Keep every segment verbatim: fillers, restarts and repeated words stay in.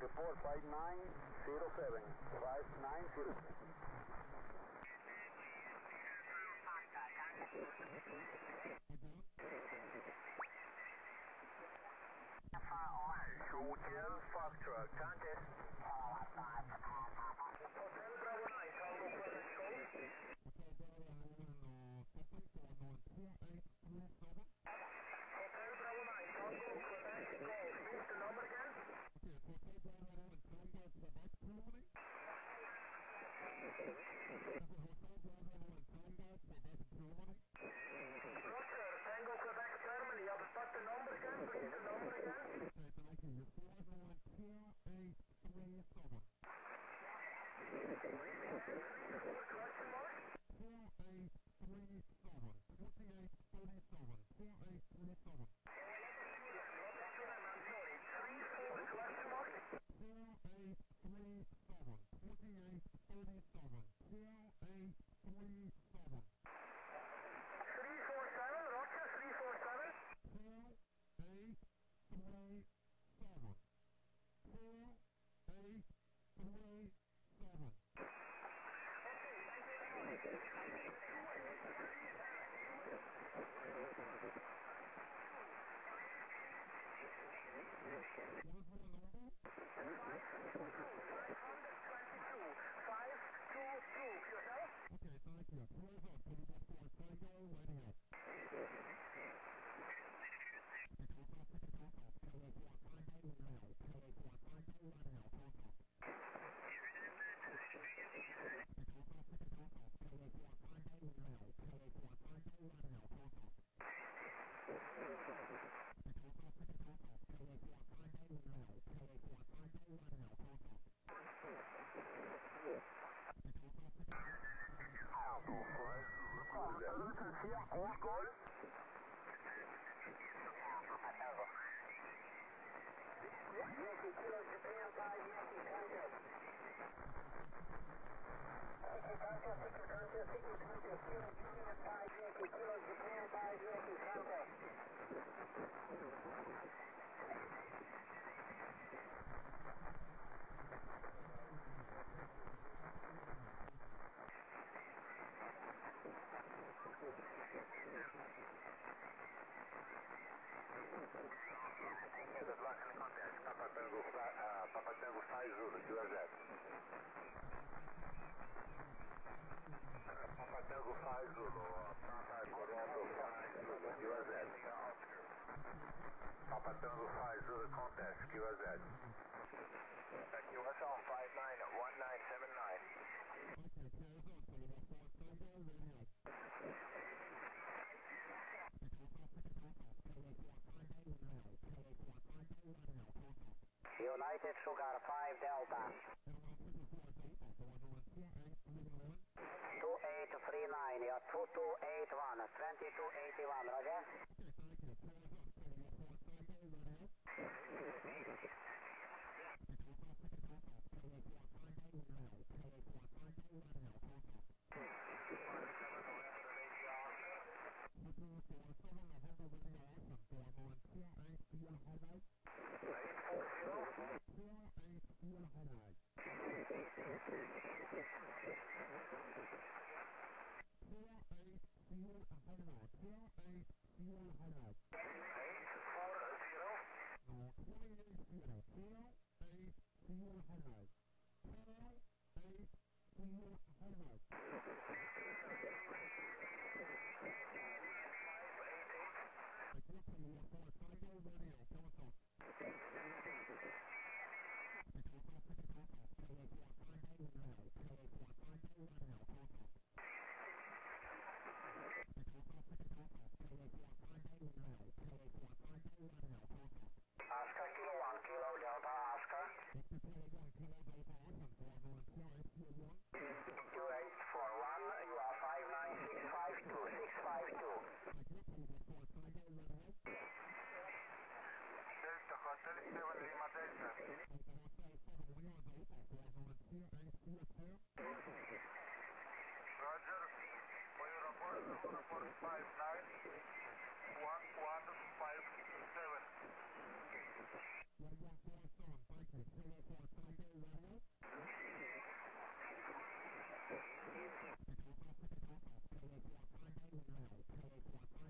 report five nine zero seven. five nine zero seven. Hotel Foxtrot, contest. Hotel Bravo nine, Tango Quebec, go. Hotel Bravo nine, Tango Quebec, go. Here's the number again. Roger, Tango Quebec, Germany. You have to start the number again, please, the number again. Question mark? three four seven, Roger, three four seven. five two two, yourself? All good? Yankee Kilo Japan five Yankee contest. Yankee contest, Yankee contest, Yankee contest, Kilo Japan five Yankee, Kilo Japan five Yankee contest. Good luck in the contest. Papa Tango, uh, Papa Tango five Zulu, Q R Z. Papa Tango five Zulu, Papa Toronto five Zulu, Q R Z. Papa Tango five Zulu contest, Q R Z. U S L five nine one nine seven nine. United Sugar five Delta. two eight three nine, you're two two eight one, twenty-two eighty-one, Roger? Oscar Kilo one, Kilo Delta Oscar. two eight four one, you are five nine six five two, six five two. Delta Hotel seven Lima Delta. Roger, for your report, report five nine one one five seven.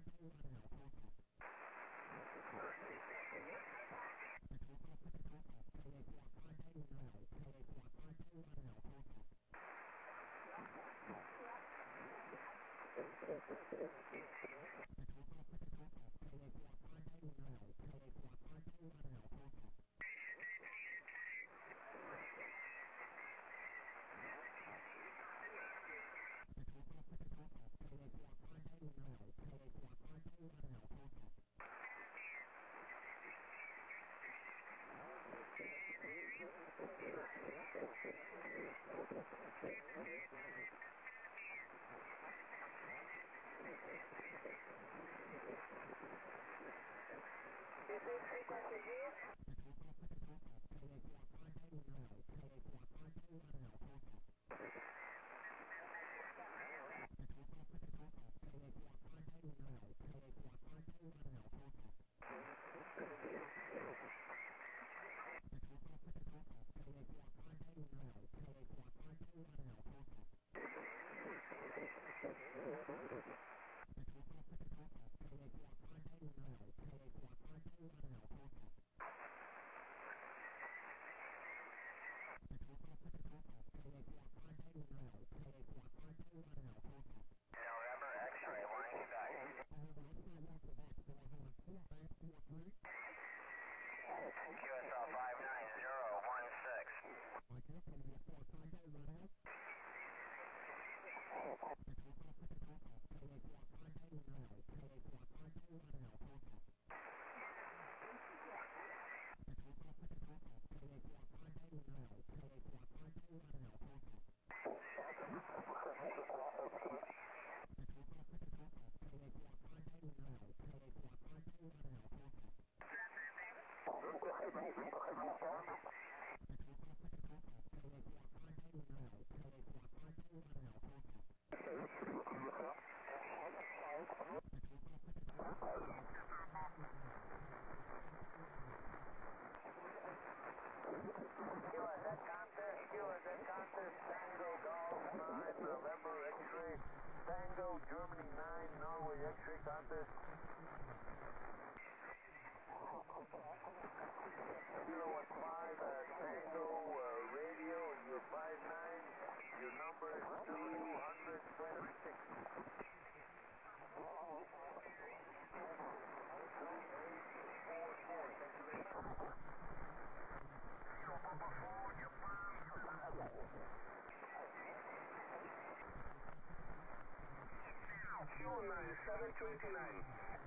seven twenty-nine.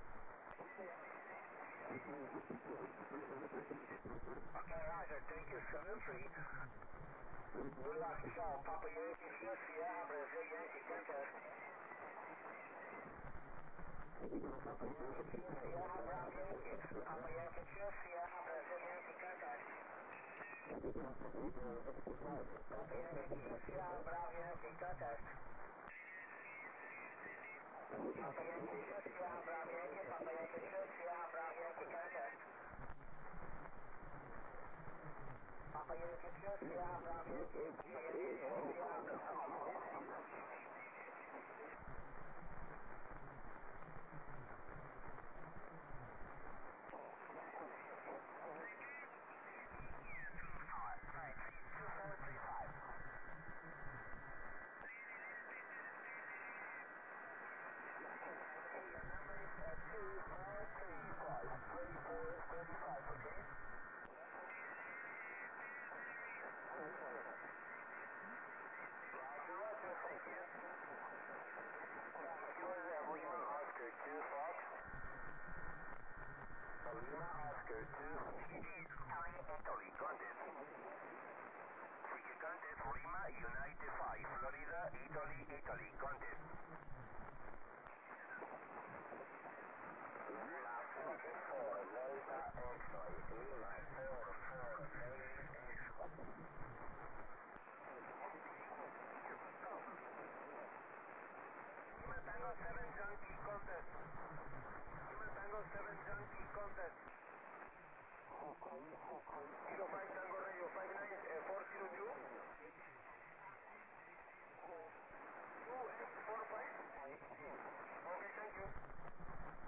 Okay, Roger, thank you. seven three. We lost Michelle. Papa Yankee, Sierra, Brazil, Yankee, contact. Papa Yankee, Sierra, Bravo, Yankee. Papa Yankee, Sierra, Brazil, Yankee, contact. Papa Yankee, Sierra, Bravo, Yankee, contact. Papa Yankee, Sierra, Bravo, Yankee. Papa Yankee, Sierra, Bravo, Yankee, contact. Papa Yankee, Sierra, Bravo, Yankee. Papa Yankee, Sierra, Bravo, Yankee. United five, Florida, Italy, Italy, contact. Lima four four, Delta X-ray, Lima four four, X-ray. Lima Tango seven, Yankee, contact. Lima Tango seven, Yankee, contact. Kilo five, Tango Radio five nine, four zero two. two eight four five. Okay, thank you.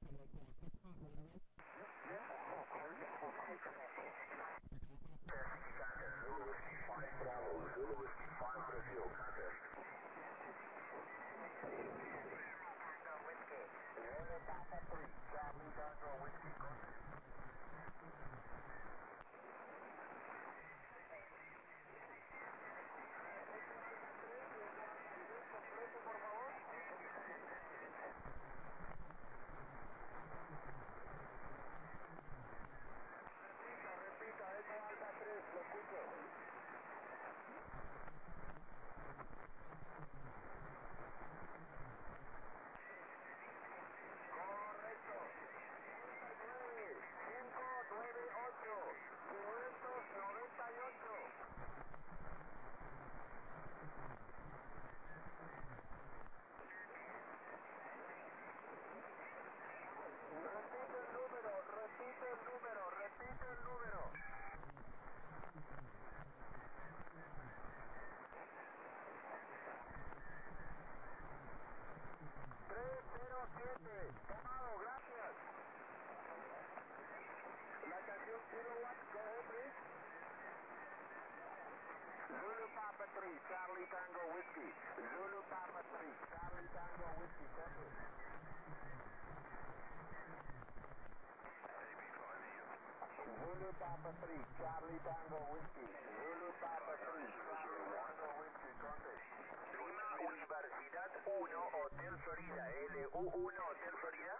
three, Charlie Tango Whiskey. Zulu Papa three, Charlie Tango Whiskey. Copy. Zulu Papa three, Charlie Tango Whiskey. Zulu Papa three, Charlie Tango Whiskey. Copy. Lima Universidad uno, Hotel Florida. L U uno, Hotel Florida.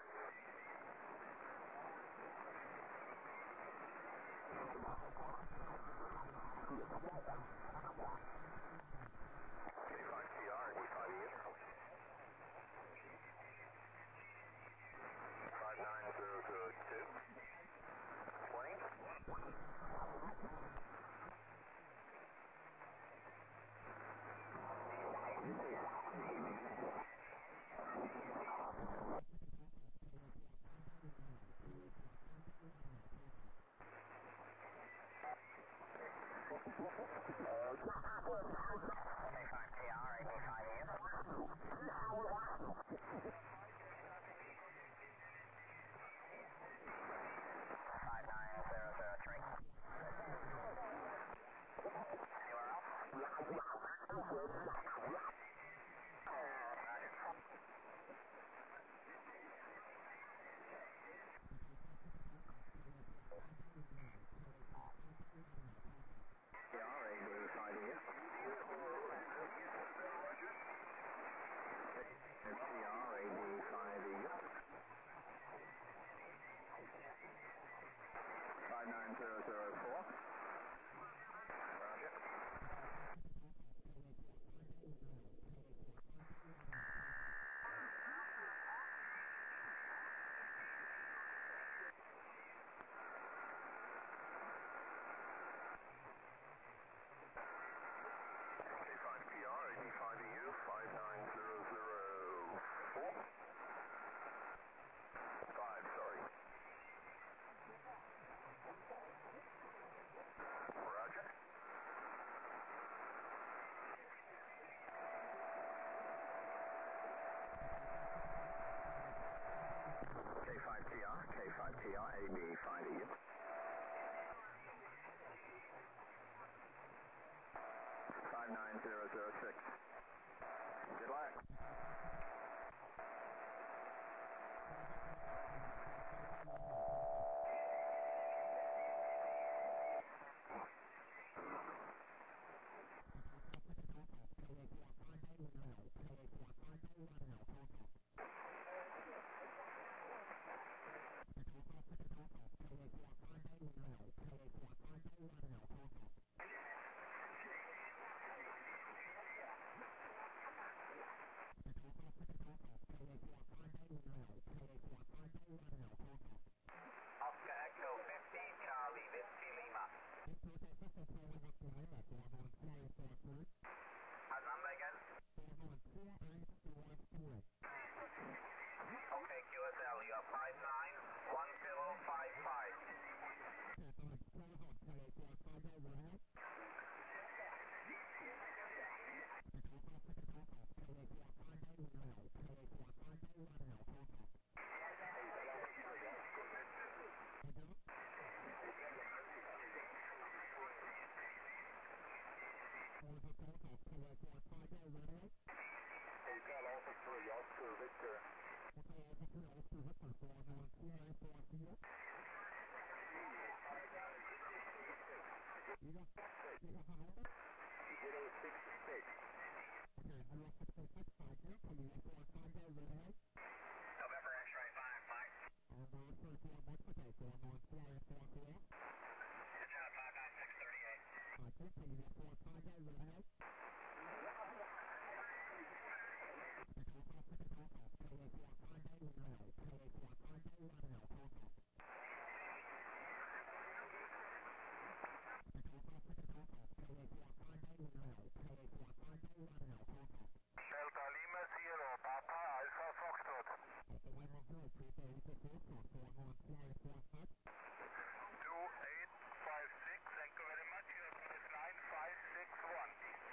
five nine zero zero six. Good luck. Hotel Alpha three, Oscar Victor. zero six six. November X-ray five, five. Good job, five nine six thirty-eight. Delta Lima zero, Papa Alpha Foxtrot. two eight five six, thank you very much. Your code is nine five six one.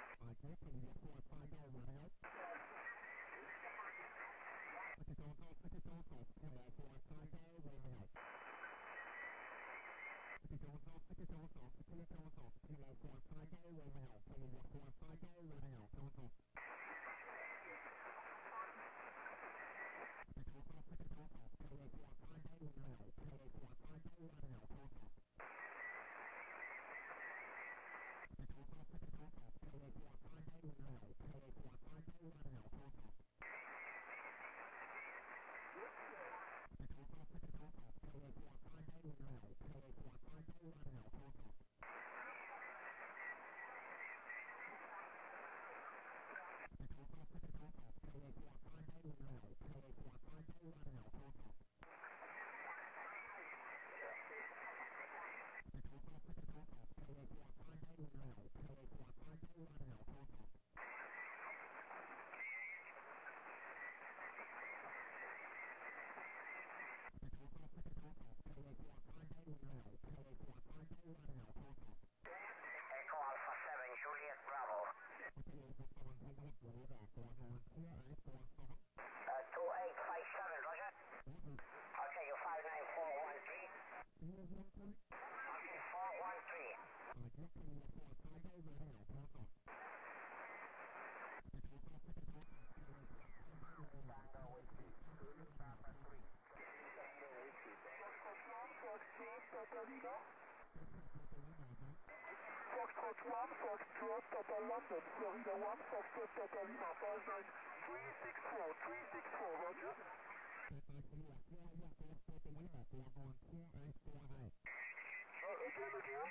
Echo Alpha seven, Juliet Bravo. Uh, two eight five seven, Roger. I'll take you five nine four one three. four one three. Tango Whiskey, Zulu Papa three. Tango Whiskey, Foxtrot one, Foxtrot, Papa London, Florida one, Foxtrot, Papa Lima, five nine three six four, three six four, Roger. Uh, again, again.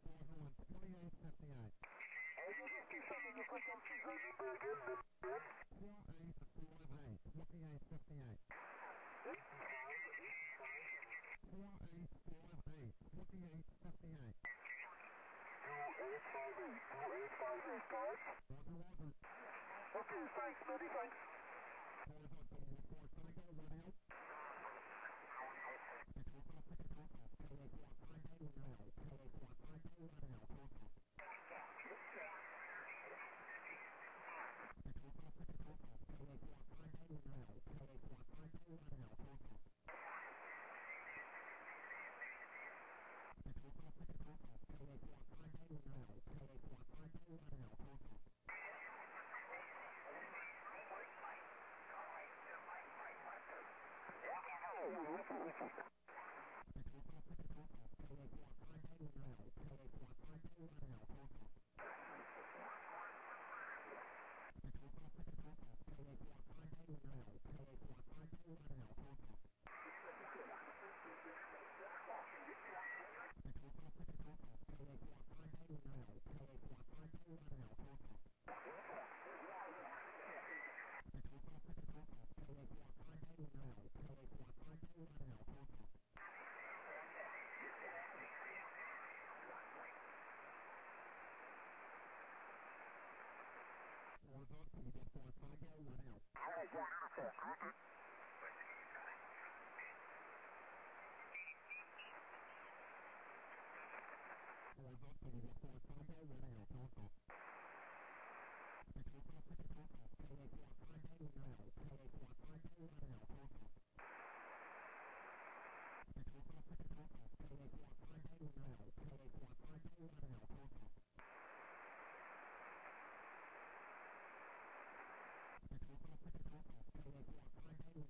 I just keep sending the frequencies, remember again, again. two eight five eight, two eight five eight, guys. Okay, thanks, buddy, thanks.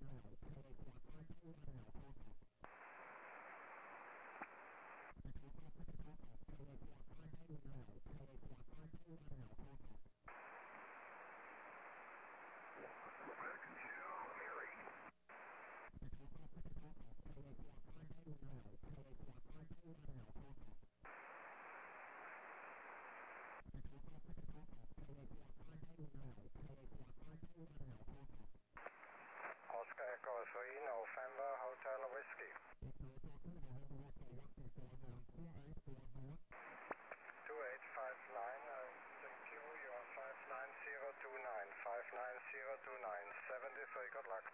Oscar Echo three, November, Hotel Whiskey. two eight five nine, uh, thank you, you are five nine zero two nine, five nine zero two nine, seventy-three, good luck.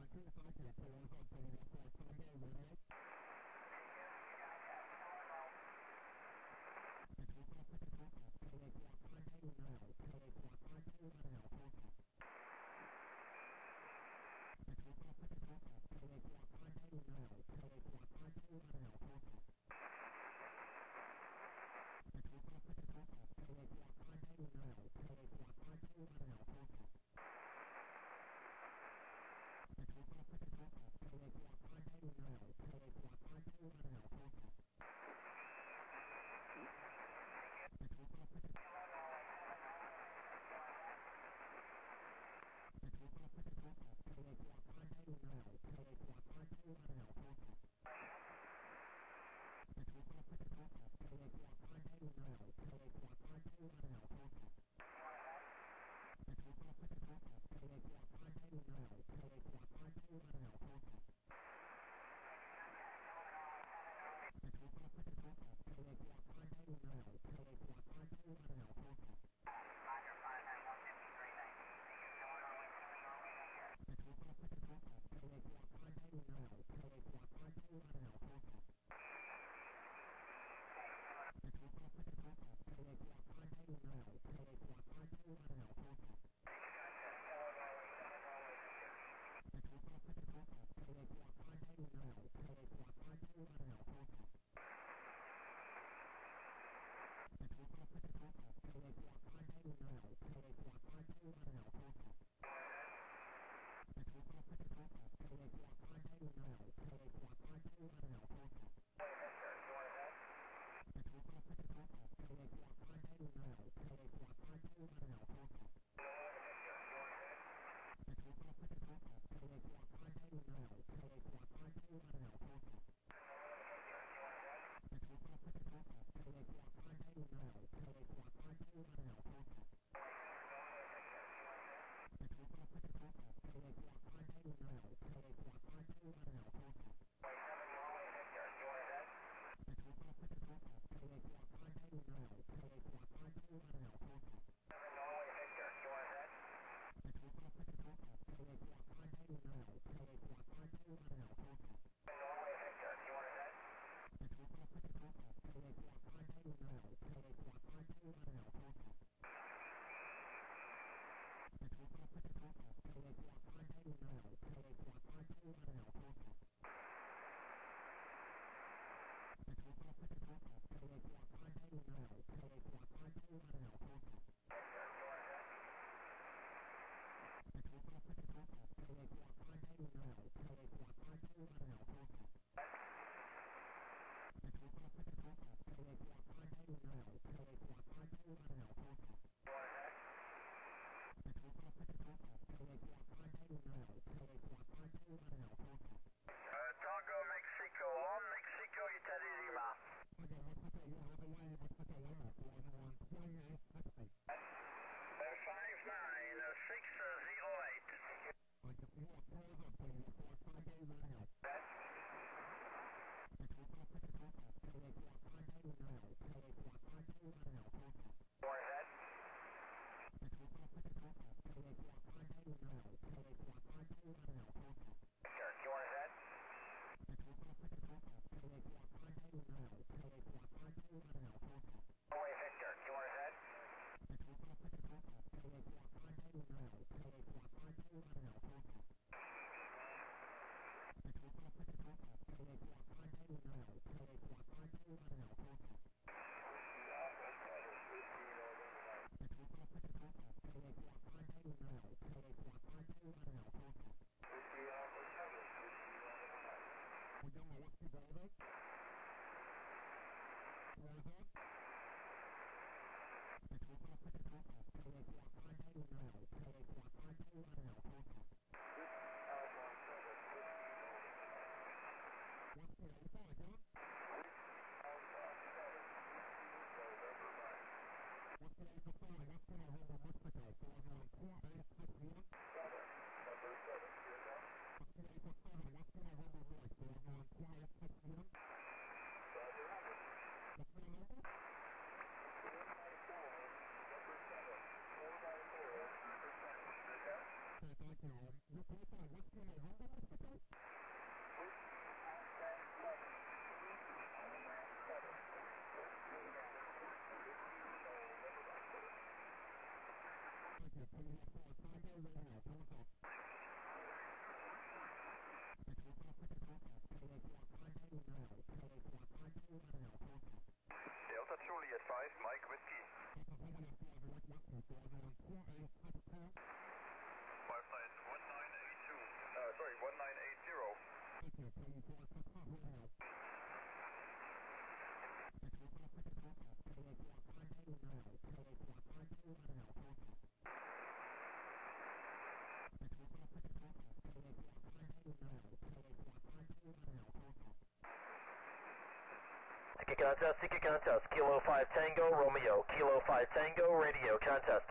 Tango Mexico, on Mexico, Italy Lima. five nine six zero eight. Go ahead. Go ahead. Norway Victor, go ahead. Delta Juliet five, Mike Whiskey. five nine one nine eight two. Uh, sorry, one nine eight zero. Seeker contest, seeker contest, Kilo five Tango, Romeo, Kilo five Tango, radio contest.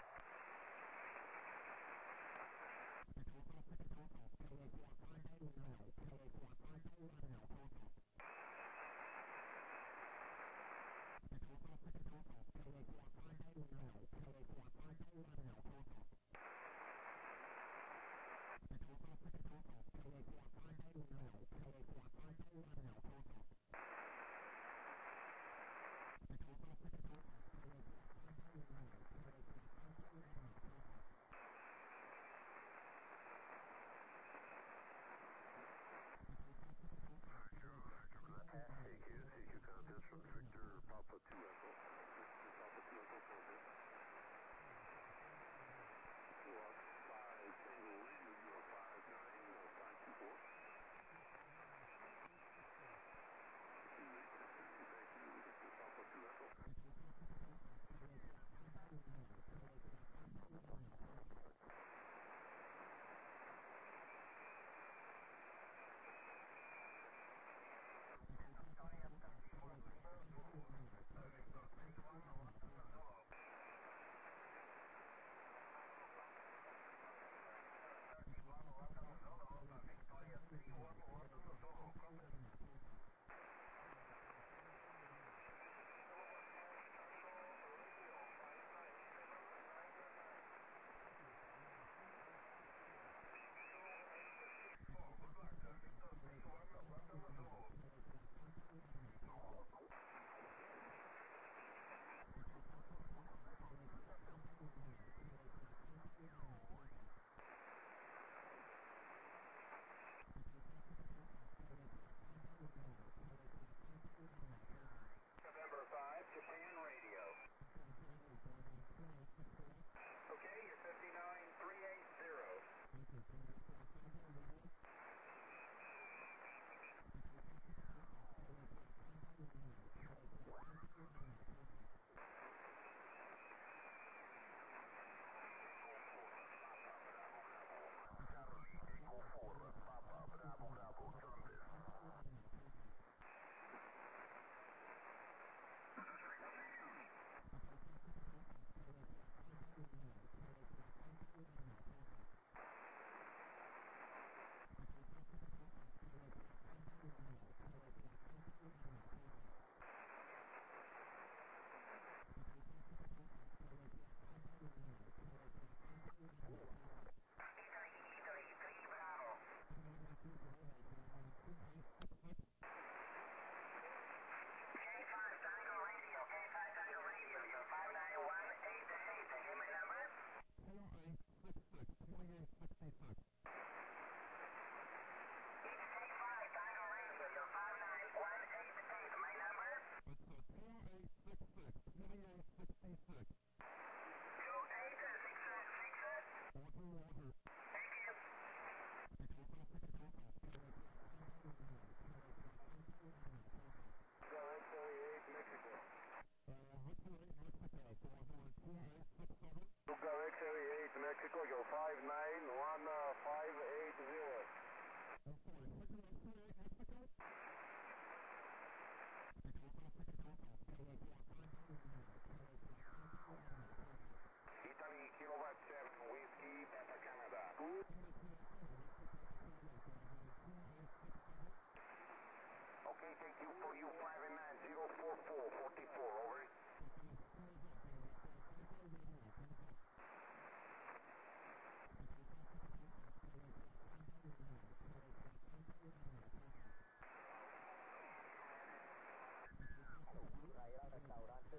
November five, Japan Radio. Okay, you're fifty-nine three eighty. one forty-eight, Mexico. Luca X-ray eight Mexico, your five nine one five eight zero. Italy, Kilowatt seven, Whiskey, Papa Canada. Good. Okay, thank you for you, five nine zero four four four four, over. Ir al restaurante.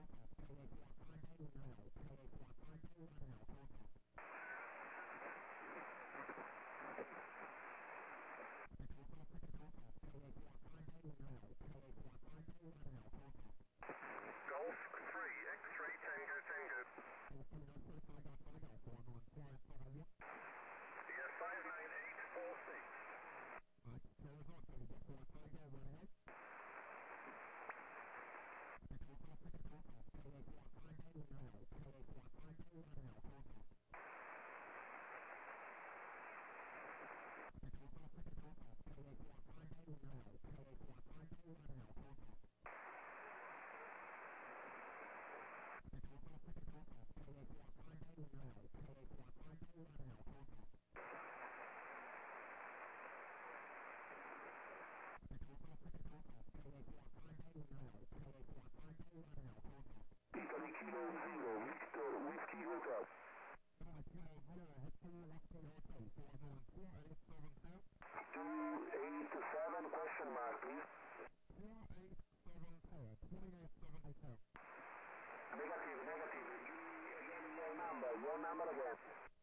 Golf three, X-ray Tango Tango. Yeah, five nine eight four six. Italy Kilo Zero, Victor Whiskey Hotel. two eight seven question mark, please. Negative, negative. Give me again your number, your number again.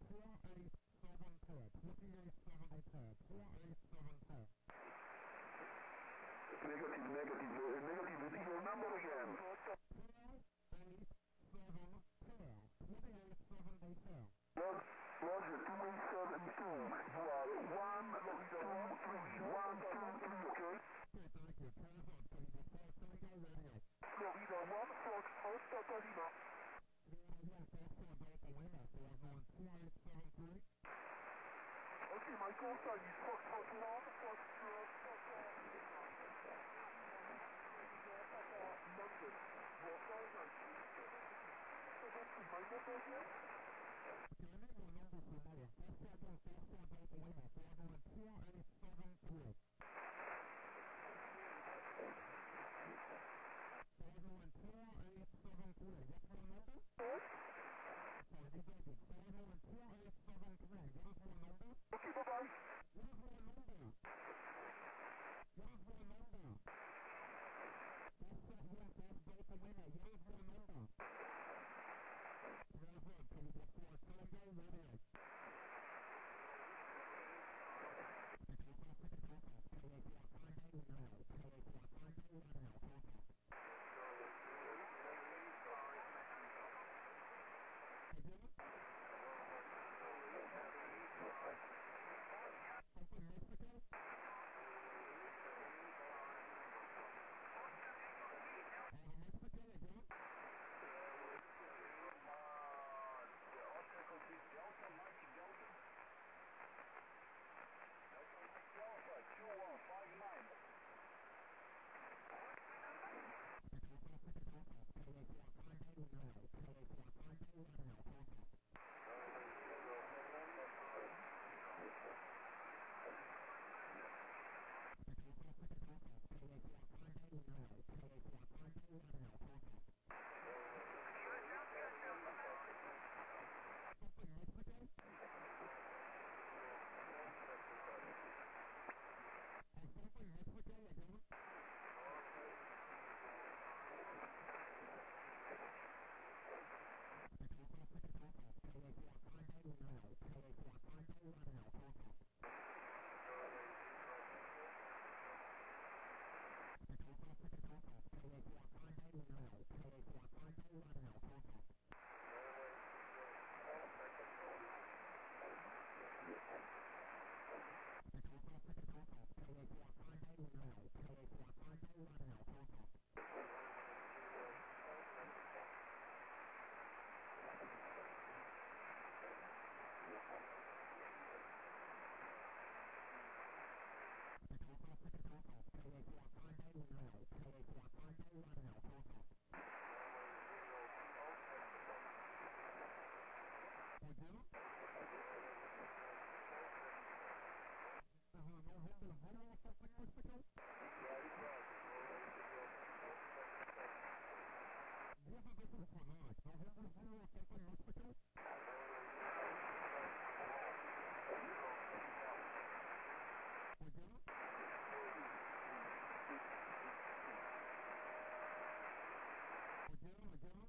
Negative, negative, uh, negative. Your number again. Log, log two eight seven two. You are one, two, three, one, two, three, okay? Florida one, Fox, House, Papa Lima. Okay, my call sign is Fox, Fox one, Fox, uh, Papa Lima. Papa London. Your call sign is seventeen. My number again? Okay, bye-bye. Again, again.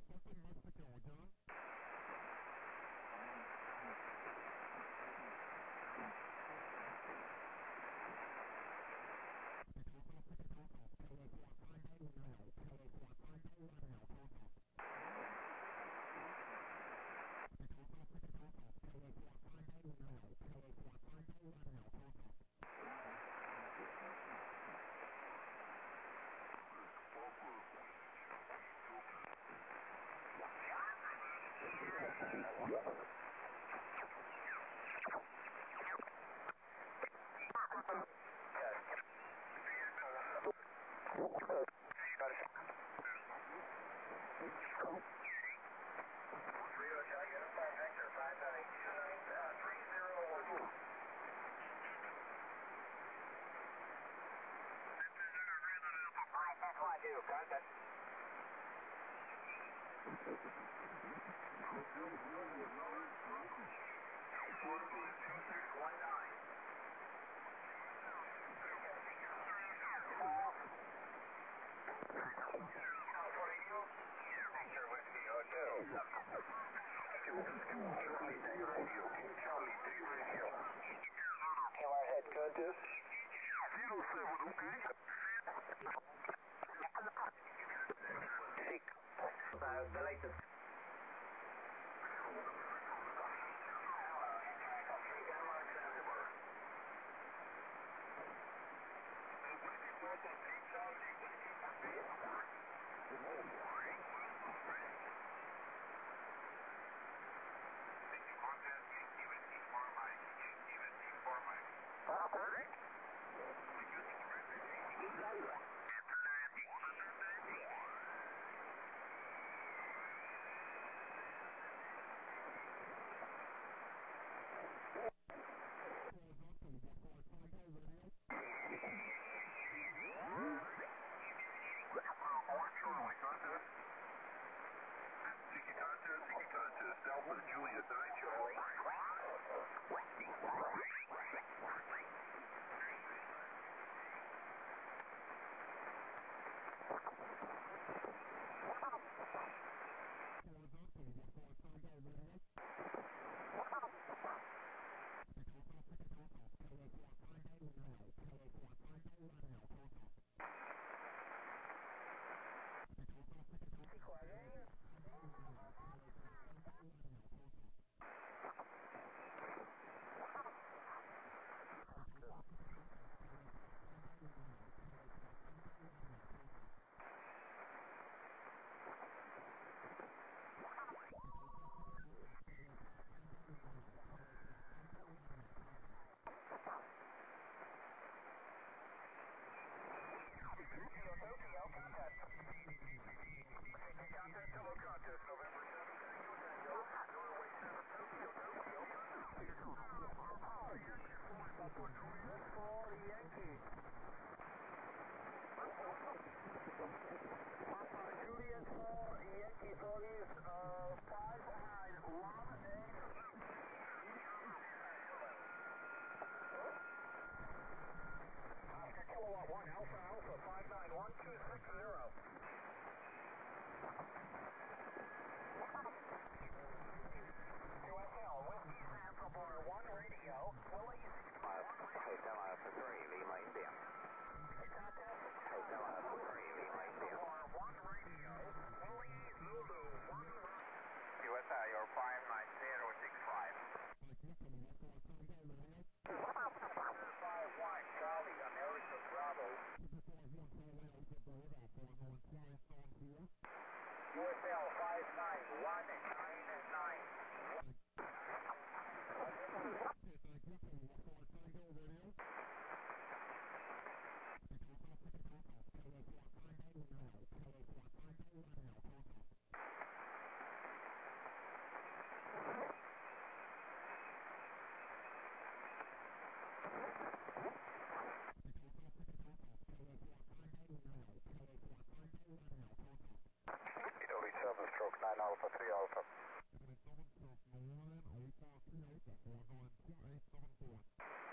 Alpha.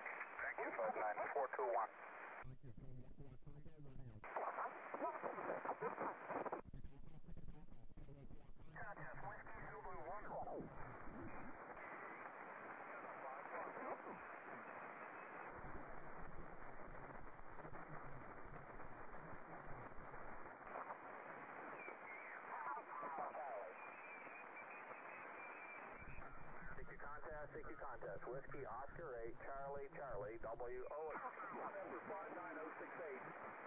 Q contest. Whiskey Oscar eight, Charlie, Charlie, W O. Number five nine zero six eight.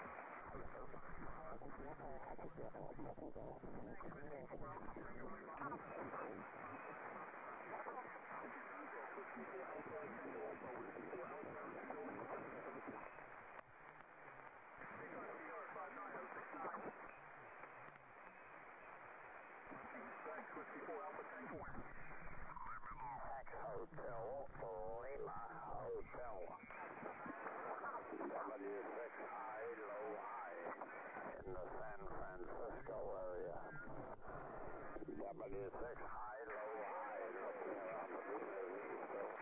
Hotel, Lima Hotel. W six high, low high in the San Francisco area. W six high, low high looking around the Buenos Aires.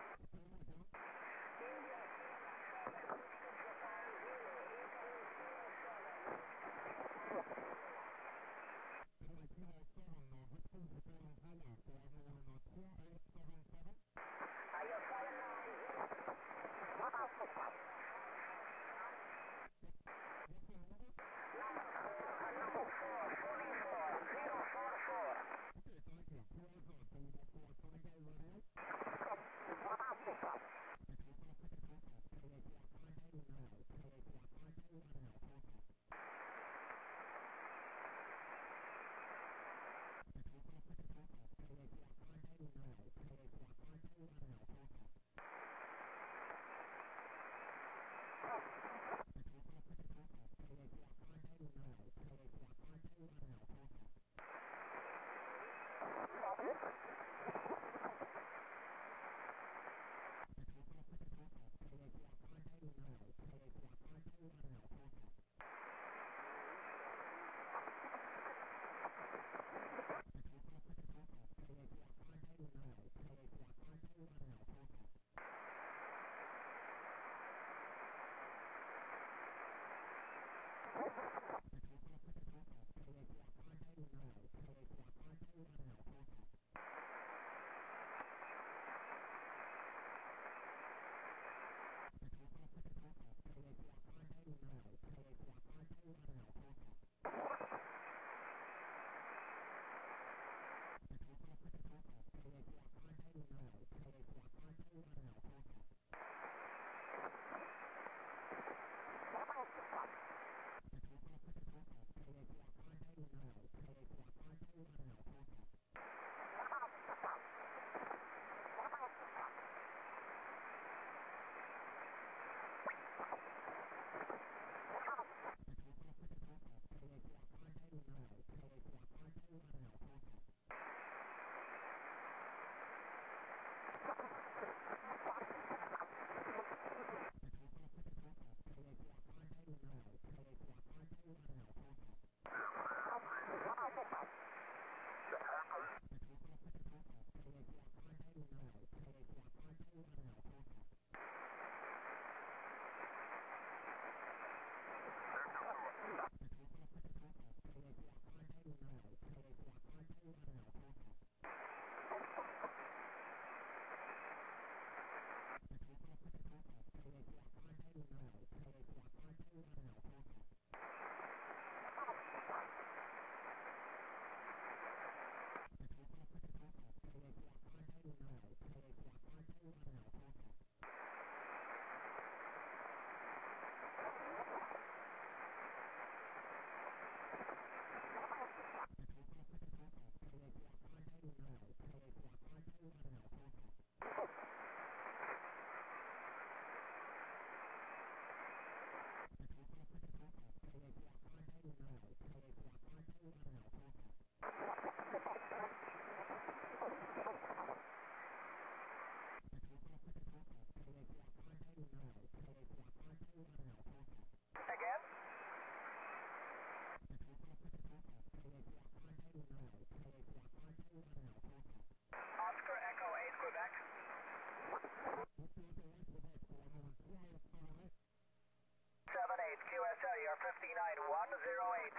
fifty-nine one zero eight.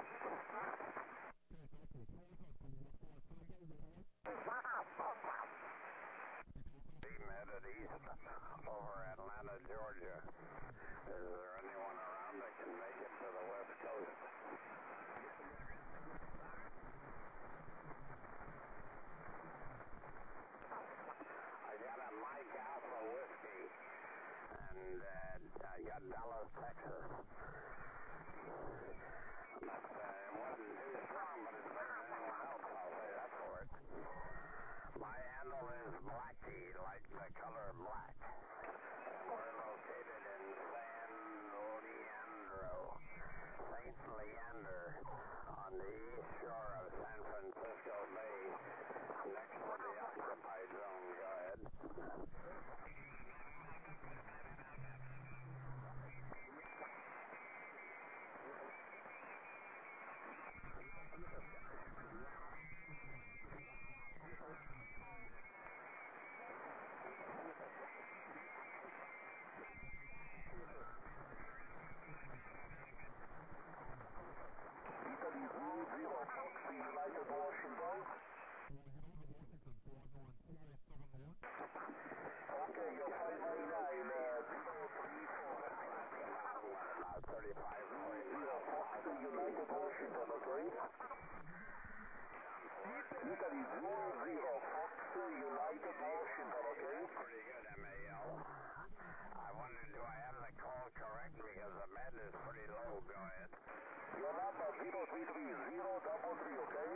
Team headed east over Atlanta, Georgia. Is there anyone around that can make it to the west coast? I got a at Dallas, Texas. But uh, it wasn't too strong, but it's better than anyone else, I'll say that for it. My handle is Blackie, like the color black. And we're located in San Leandro, Saint Leander, on the east shore of San Francisco Bay, next to the occupied zone. Go ahead. Pretty good, M A L. I wondered, do I have the call correct? Because the bed is pretty low. Go ahead. Your number zero three three zero double three, okay?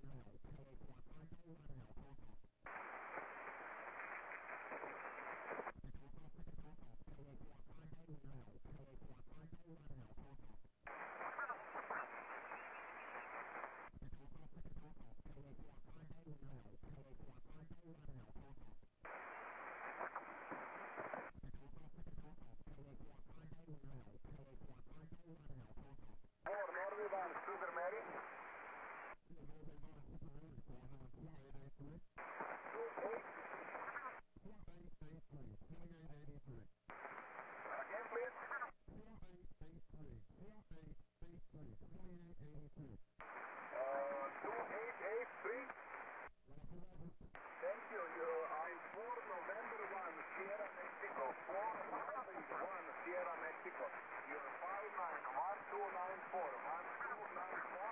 Sugar Mary. Again, please. Uh, two eight eight three. Thank you. You are in four November one, Sierra Mexico. four November one, Sierra Mexico. You're five nine one two nine four. one two nine four.